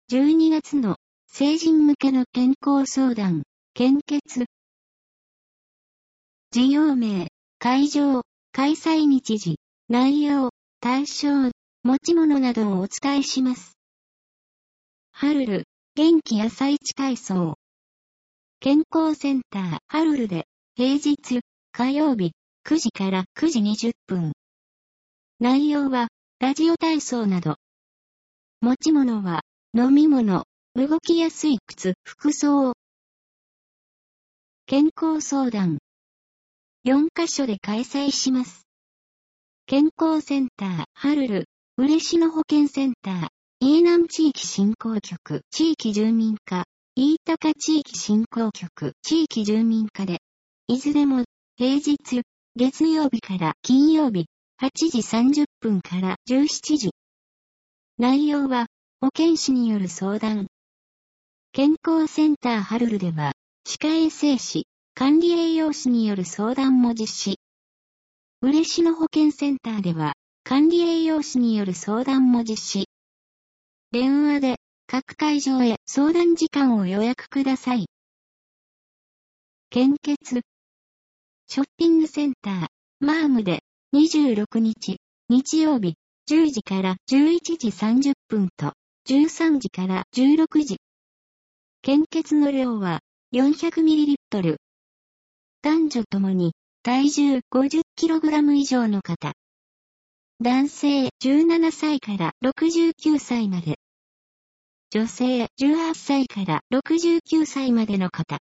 12月の成人向けの健康相談、献血。事業名、会場、開催日時、内容、対象、持ち物などをお伝えします。ハルル、元気朝市体操。健康センター、ハルルで、平日、火曜日、9時から9時20分。内容は、ラジオ体操など。持ち物は、飲み物、動きやすい靴、服装。健康相談。4カ所で開催します。健康センター、ハルル、嬉野保健センター、飯南地域振興局、地域住民課、飯高地域振興局、地域住民課で、いずれも、平日、月曜日から金曜日、8時30分から17時。内容は、保健師による相談。健康センターハルルでは、歯科衛生士、管理栄養士による相談も実施。嬉野保健センターでは、管理栄養士による相談も実施。電話で、各会場へ相談時間を予約ください。献血。ショッピングセンター、マームで、26日、日曜日、10時から11時30分と、13時から16時。献血の量は、400ml。男女ともに、体重 50kg 以上の方。男性17歳から69歳まで。女性18歳から69歳までの方。